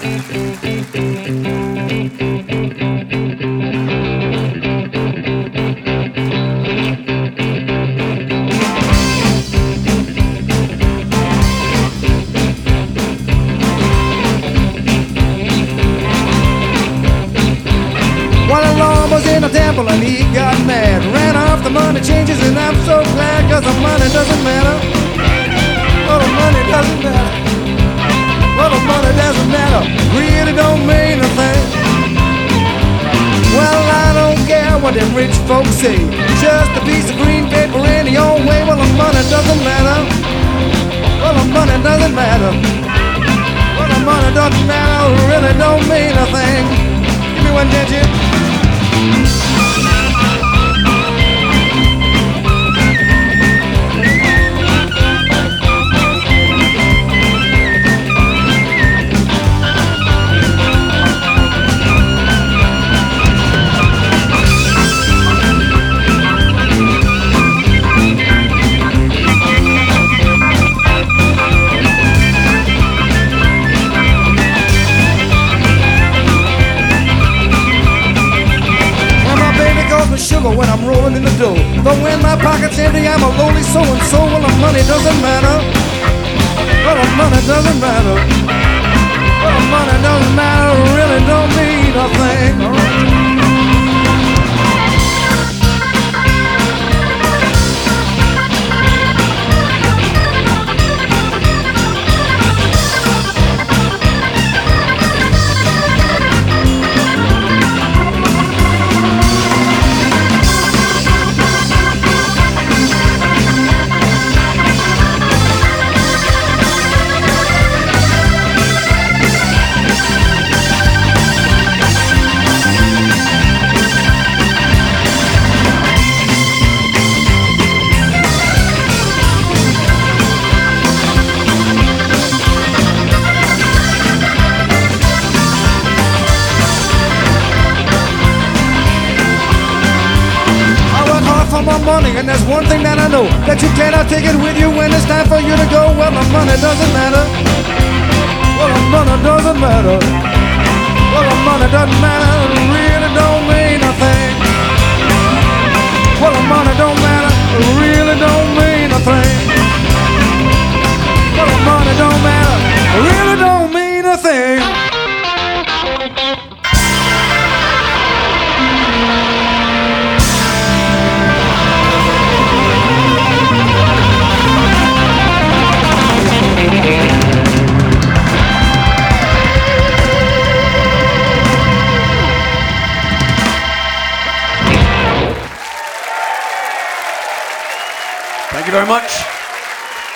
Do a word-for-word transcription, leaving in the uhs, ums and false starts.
Was in a temple and he got mad. Ran off the money changes and I'm so glad, cause the money doesn't matter. Well, the money doesn't matter. Well, the money doesn't matter. Really don't mean a thing. Well, I don't care what them rich folks say. Just a piece of green paper in your way. Well, the money doesn't matter. Well, the money doesn't matter. Well, the money doesn't matter. Really don't mean a thing. Give me one, Genji. Sugar when I'm rolling in the dough, but when my pocket's empty, I'm a lowly so-and-so. Well, the money doesn't matter. Well, the money doesn't matter. Well, the money doesn't matter. Really don't mean a thing. All right. For my money, and there's one thing that I know, that you cannot take it with you when it's time for you to go. Well, the money doesn't matter. Well, the money doesn't matter. Well, the money doesn't matter. It really don't mean a thing. Well, the money don't matter. It really don't mean a thing. Well, the money don't matter. It really don't mean a thing. Thank you very much.